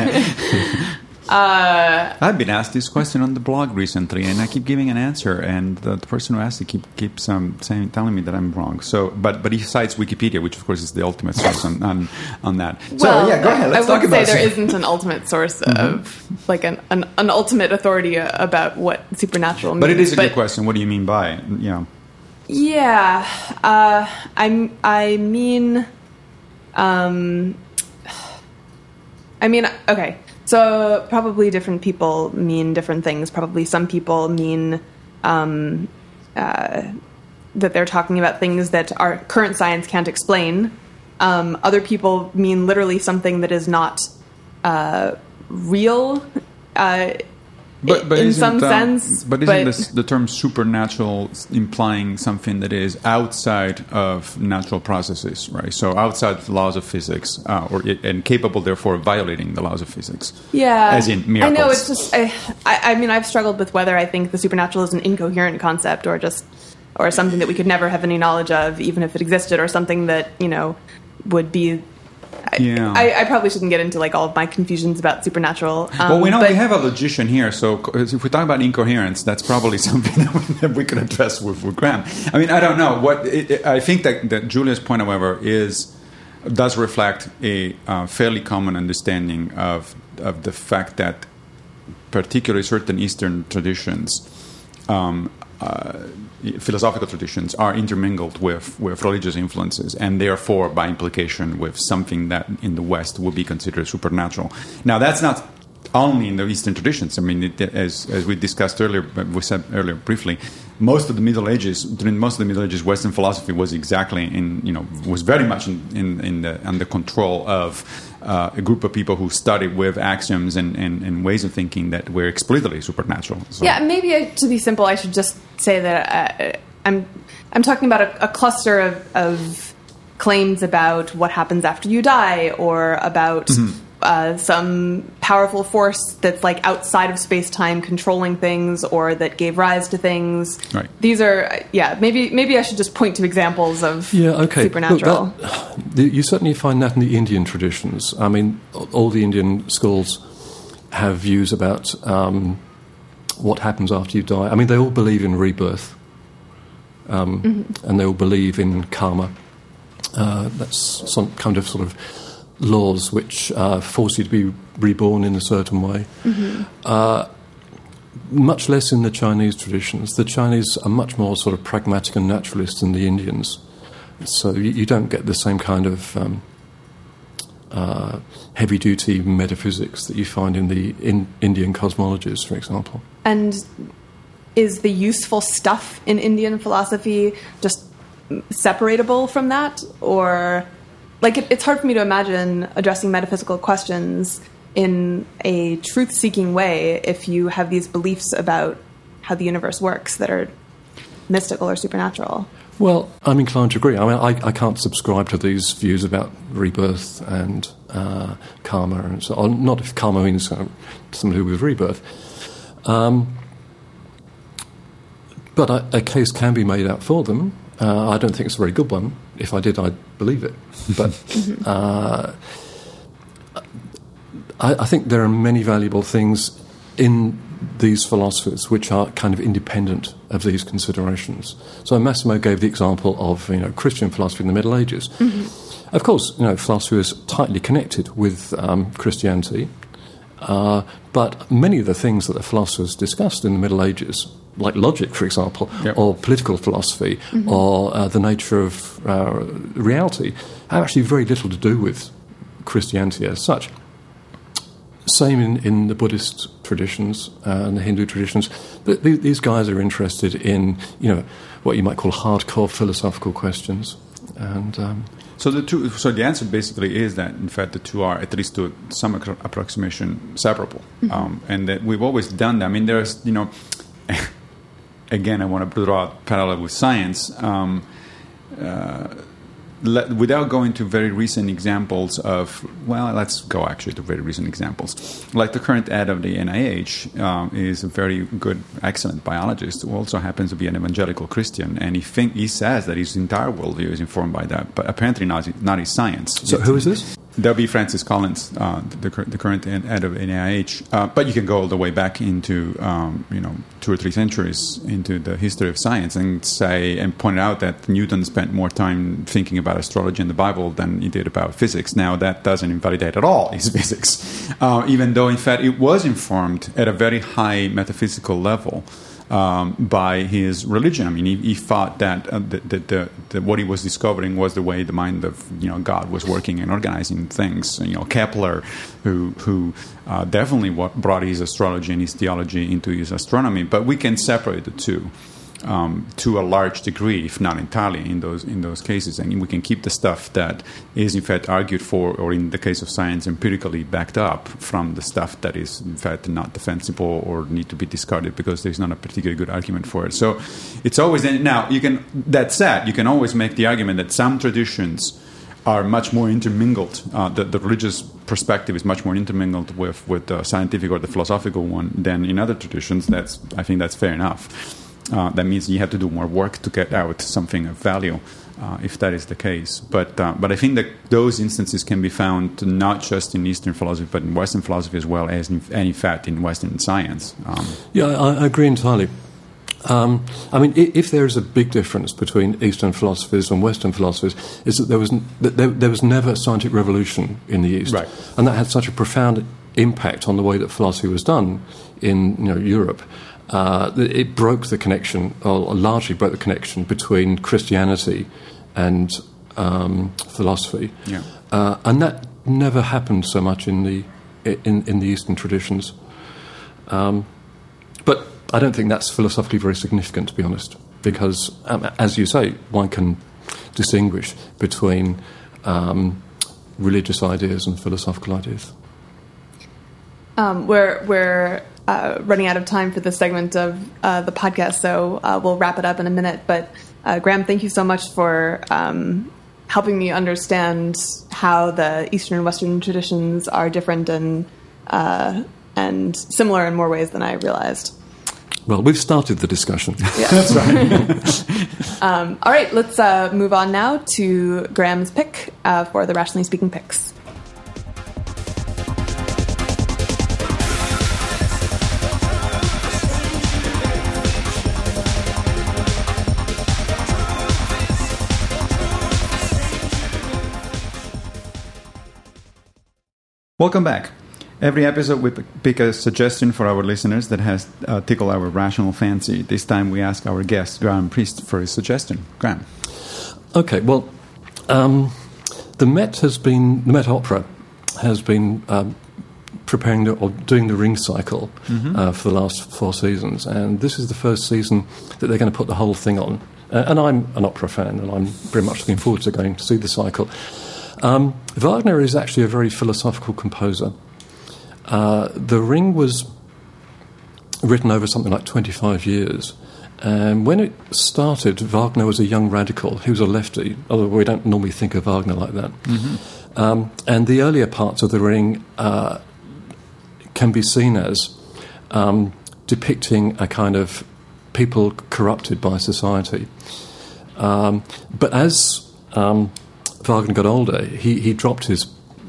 [SPEAKER 2] I've been asked this question on the blog recently, and I keep giving an answer, and the, the person who asked it keep, keeps um, saying, telling me that I'm wrong. So, but but he cites Wikipedia, which of course is the ultimate source on, on on that. So
[SPEAKER 3] well,
[SPEAKER 2] yeah, go ahead. Let's
[SPEAKER 3] I
[SPEAKER 2] talk
[SPEAKER 3] would
[SPEAKER 2] about
[SPEAKER 3] say there
[SPEAKER 2] super-
[SPEAKER 3] isn't an ultimate source of like an, an an ultimate authority about what supernatural means.
[SPEAKER 2] But it is a good question. What do you mean by it? Yeah.
[SPEAKER 3] Yeah, uh, I I mean, um, I mean, okay. So probably different people mean different things. Probably some people mean um, uh, that they're talking about things that our current science can't explain. Um, other people mean literally something that is not uh, real. Uh,
[SPEAKER 2] But, but
[SPEAKER 3] in
[SPEAKER 2] isn't,
[SPEAKER 3] some
[SPEAKER 2] um,
[SPEAKER 3] sense,
[SPEAKER 2] but isn't
[SPEAKER 3] but-
[SPEAKER 2] this, the term supernatural implying something that is outside of natural processes, right? So outside the laws of physics, uh, or and capable, therefore, of violating the laws of physics.
[SPEAKER 3] Yeah,
[SPEAKER 2] as in miracles.
[SPEAKER 3] I know it's just. I, I, I mean, I've struggled with whether I think the supernatural is an incoherent concept or just, or something that we could never have any knowledge of, even if it existed, or something that you know would be. I,
[SPEAKER 2] Yeah.
[SPEAKER 3] I, I probably shouldn't get into like all of my confusions about supernatural. Um,
[SPEAKER 2] Well, we know
[SPEAKER 3] but,
[SPEAKER 2] we have a logician here, so if we talk about incoherence, that's probably something that we, that we could address with, with Graham. I mean, I don't know. What it, it, I think that, that Julia's point, however, is does reflect a uh, fairly common understanding of of the fact that particularly certain Eastern traditions, um, uh, philosophical traditions, are intermingled with, with religious influences, and therefore, by implication, with something that in the West would be considered supernatural. Now, that's not only in the Eastern traditions. I mean, it, as as we discussed earlier, we said earlier briefly, most of the Middle Ages, during most of the Middle Ages, Western philosophy was exactly in, you know, was very much in, in, in the under control of uh, a group of people who studied with axioms and, and, and ways of thinking that were explicitly supernatural. So,
[SPEAKER 3] yeah, maybe I, to be simple, I should just say that uh, I'm I'm talking about a, a cluster of, of claims about what happens after you die, or about. Mm-hmm. Uh, some powerful force that's like outside of space-time controlling things, or that gave rise to things.
[SPEAKER 2] Right.
[SPEAKER 3] These are, yeah, maybe maybe I should just point to examples of
[SPEAKER 4] Yeah, okay.
[SPEAKER 3] supernatural.
[SPEAKER 4] Look, that, the, you certainly find that in the Indian traditions. I mean, all the Indian schools have views about um, what happens after you die. I mean, they all believe in rebirth, um, mm-hmm. and they all believe in karma. Uh, that's some kind of sort of laws which uh, force you to be reborn in a certain way. Mm-hmm. Uh, much less in the Chinese traditions. The Chinese are much more sort of pragmatic and naturalist than the Indians. So you, you don't get the same kind of um, uh, heavy-duty metaphysics that you find in the in Indian cosmologies, for example.
[SPEAKER 3] And is the useful stuff in Indian philosophy just separatable from that? Or... Like, it, it's hard for me to imagine addressing metaphysical questions in a truth-seeking way if you have these beliefs about how the universe works that are mystical or supernatural.
[SPEAKER 4] Well, I'm inclined to agree. I mean, I, I can't subscribe to these views about rebirth and uh, karma and so on. Not if karma means uh, something to do with rebirth. Um, but a, a case can be made out for them. Uh, I don't think it's a very good one. If I did, I'd believe it. But uh, I, I think there are many valuable things in these philosophies which are kind of independent of these considerations. So Massimo gave the example of, you know, Christian philosophy in the Middle Ages. Mm-hmm. Of course, you know, philosophy is tightly connected with um, Christianity, uh, but many of the things that the philosophers discussed in the Middle Ages, like logic, for example, yep. or political philosophy, mm-hmm. or uh, the nature of uh, reality, have actually very little to do with Christianity as such. Same in, in the Buddhist traditions uh, and the Hindu traditions. But th- these guys are interested in, you know, what you might call hardcore philosophical questions. And um,
[SPEAKER 2] so the two, so the answer basically is that, in fact, the two are, at least to some approximation, separable, mm-hmm. um, and that we've always done that. I mean, there's, you know. Again, I want to draw a parallel with science. Um, uh, let, without going to very recent examples of, well, let's go actually to very recent examples. Like the current head of the N I H um, is a very good, excellent biologist who also happens to be an evangelical Christian, and he think he says that his entire worldview is informed by that, but apparently not, not his science.
[SPEAKER 4] So who is this?
[SPEAKER 2] That'll be Francis Collins, uh, the, the current head of N I H. Uh, but you can go all the way back into, um, you know, two or three centuries into the history of science and say and point out that Newton spent more time thinking about astrology and the Bible than he did about physics. Now, that doesn't invalidate at all his physics, uh, even though, in fact, it was informed at a very high metaphysical level. Um, by his religion. I mean, he, he thought that uh, the, the, the, the, what he was discovering was the way the mind of you know God was working and organizing things. You know, Kepler, who who uh, definitely brought his astrology and his theology into his astronomy. But we can separate the two um, to a large degree, if not entirely, in those in those cases, and we can keep the stuff that is in fact argued for, or in the case of science, empirically backed up, from the stuff that is in fact not defensible or need to be discarded because there's not a particularly good argument for it. So it's always now you can that said you can always make the argument that some traditions are much more intermingled. Uh, the, the religious perspective is much more intermingled with with the scientific or the philosophical one than in other traditions. That's I think that's fair enough. Uh, that means you have to do more work to get out something of value, uh, if that is the case. But uh, but I think that those instances can be found not just in Eastern philosophy, but in Western philosophy as well as, in, and in fact, in Western science. Um,
[SPEAKER 4] yeah, I, I agree entirely. Um, I mean, if there is a big difference between Eastern philosophies and Western philosophies, is that there was n- that there, there was never a scientific revolution in the East,
[SPEAKER 2] right.
[SPEAKER 4] And that had such a profound impact on the way that philosophy was done in you know Europe. Uh, it broke the connection, or largely broke the connection between Christianity and um, philosophy,
[SPEAKER 2] yeah.
[SPEAKER 4] uh, and that never happened so much in the in, in the Eastern traditions. Um, but I don't think that's philosophically very significant, to be honest, because, um, as you say, one can distinguish between um, religious ideas and philosophical ideas.
[SPEAKER 3] Um, we're we're uh, running out of time for this segment of uh, the podcast, so uh, we'll wrap it up in a minute. But uh, Graham, thank you so much for um, helping me understand how the Eastern and Western traditions are different and uh, and similar in more ways than I realized.
[SPEAKER 4] Well, we've started the discussion.
[SPEAKER 3] Yeah. That's right. um, all right, let's uh, move on now to Graham's pick uh, for the Rationally Speaking picks.
[SPEAKER 2] Welcome back. Every episode we pick a suggestion for our listeners that has uh, tickled our rational fancy. This time we ask our guest, Graham Priest, for his suggestion. Graham.
[SPEAKER 4] Okay, well, um, the Met has been, the Met Opera has been um, preparing the, or doing the Ring cycle mm-hmm. uh, for the last four seasons, and this is the first season that they're going to put the whole thing on. Uh, and I'm an opera fan, and I'm very much looking forward to going to see the cycle. Um, Wagner is actually a very philosophical composer. Uh, the Ring was written over something like twenty-five years. And when it started, Wagner was a young radical. He was a lefty, although we don't normally think of Wagner like that. Mm-hmm. Um, and the earlier parts of the Ring uh, can be seen as um, depicting a kind of people corrupted by society. Um, but as um, Wagner got older, he, he dropped his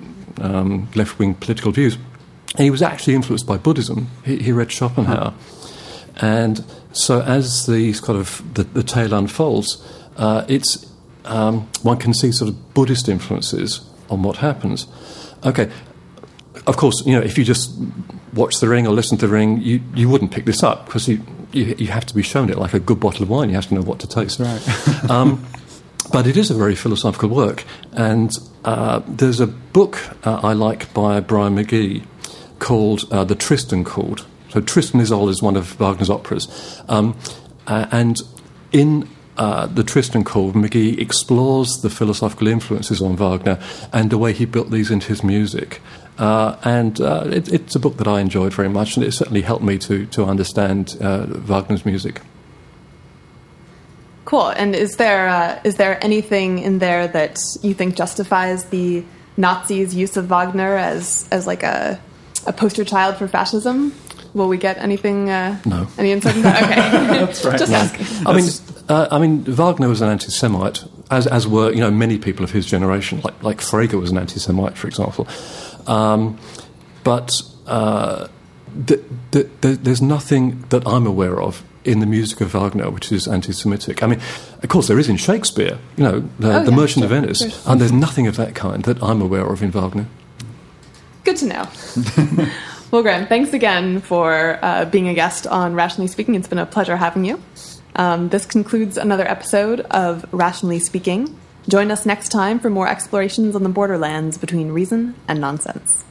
[SPEAKER 4] um, left-wing political views. He was actually influenced by Buddhism. He, he read Schopenhauer. Mm-hmm. And so as the kind of the, the tale unfolds, uh, it's um, one can see sort of Buddhist influences on what happens. Okay, of course, you know, if you just watch The Ring or listen to The Ring, you, you wouldn't pick this up because you, you you have to be shown it like a good bottle of wine. You have to know what to taste.
[SPEAKER 2] Right.
[SPEAKER 4] um, but it is a very philosophical work, and uh, there's a book uh, I like by Brian McGee called uh, The Tristan Code. So Tristan Isolde is one of Wagner's operas. Um, uh, and in uh, The Tristan Code, McGee explores the philosophical influences on Wagner and the way he built these into his music. Uh, and uh, it, it's a book that I enjoyed very much, and it certainly helped me to, to understand uh, Wagner's music.
[SPEAKER 3] Cool. And is there uh, is there anything in there that you think justifies the Nazis' use of Wagner as as like a a poster child for fascism? Will we get anything? Uh,
[SPEAKER 4] no.
[SPEAKER 3] Any insight into that? Okay.
[SPEAKER 2] That's right.
[SPEAKER 3] Just
[SPEAKER 2] No.
[SPEAKER 3] asking.
[SPEAKER 4] I mean, uh, I mean, Wagner was an anti-Semite, as as were you know many people of his generation. Like like Frege was an anti-Semite, for example. Um, but uh, th- th- th- there's nothing that I'm aware of in the music of Wagner which is anti-Semitic. I mean, of course, there is in Shakespeare. You know, the,
[SPEAKER 3] Oh,
[SPEAKER 4] the
[SPEAKER 3] yeah,
[SPEAKER 4] Merchant
[SPEAKER 3] sure,
[SPEAKER 4] of Venice,
[SPEAKER 3] of course.
[SPEAKER 4] and there's nothing of that kind that I'm aware of in Wagner.
[SPEAKER 3] Good to know. Well, Graham, thanks again for uh, being a guest on Rationally Speaking. It's been a pleasure having you. Um, this concludes another episode of Rationally Speaking. Join us next time for more explorations on the borderlands between reason and nonsense.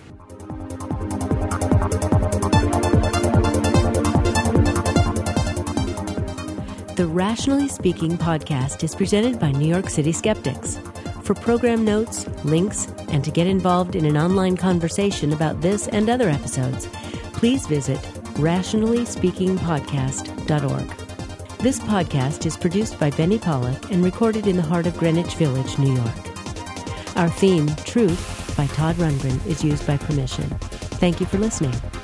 [SPEAKER 1] The Rationally Speaking podcast is presented by New York City Skeptics. For program notes, links, and to get involved in an online conversation about this and other episodes, please visit rationally speaking podcast dot org. This podcast is produced by Benny Pollack and recorded in the heart of Greenwich Village, New York. Our theme, Truth, by Todd Rundgren, is used by permission. Thank you for listening.